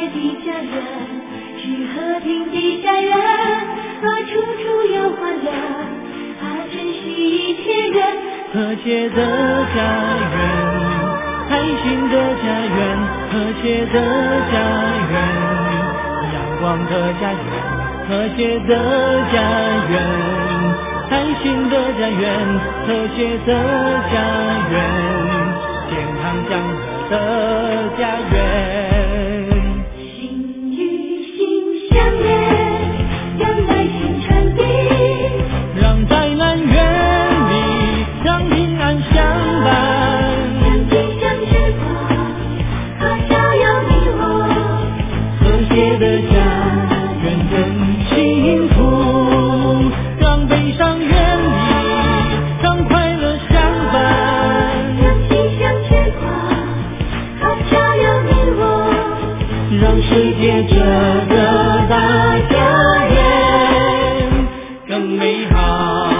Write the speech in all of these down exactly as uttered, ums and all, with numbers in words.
的家园是和平的家园，啊，处处有欢乐，啊，珍惜一切人。 和谐的家园，开心的家园，和谐的家园，阳光的家园，和谐的家园，开心的家园，和谐的家园，健康祥和的家园。 心与心相连，让爱心传递， 让灾难远离，让平安相伴。 让吉祥之光，啊，照耀你我。 和谐的家园更幸福，让悲伤远离，让快乐相伴。 让吉祥之光，啊，照耀你我。 让世界这个大家园更美好。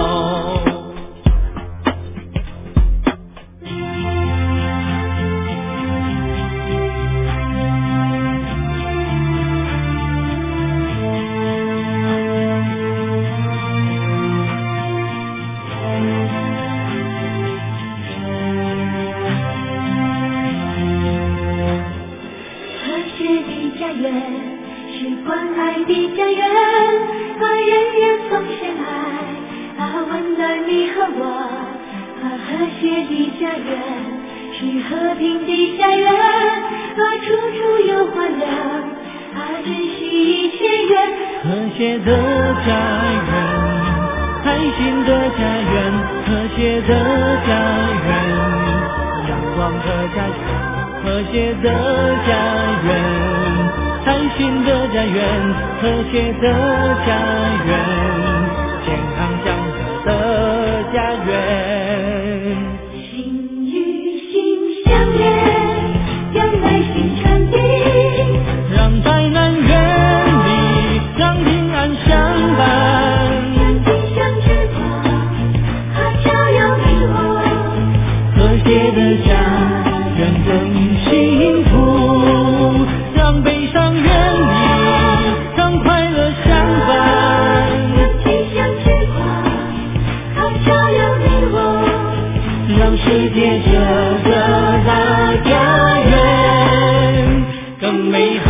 和谐的家园是关爱的家园，啊，人人奉献爱，啊，温暖你和我。啊，和谐的家园是和平的家园，啊，处处有欢乐，啊，珍惜一切人。 和谐的家园，开心的家园，和谐的家园，阳光的家园，和谐的家园，开心的家园，和谐的家园，健康祥和的家园。 心与心相连，让爱心传递， 让灾难远离，让平安相伴。 让吉祥之光，啊，照耀你我。 和谐的家园更幸福，让悲伤远离，让快乐相伴。 让吉祥之光，啊，照耀你我。 让世界这个大家园更美好。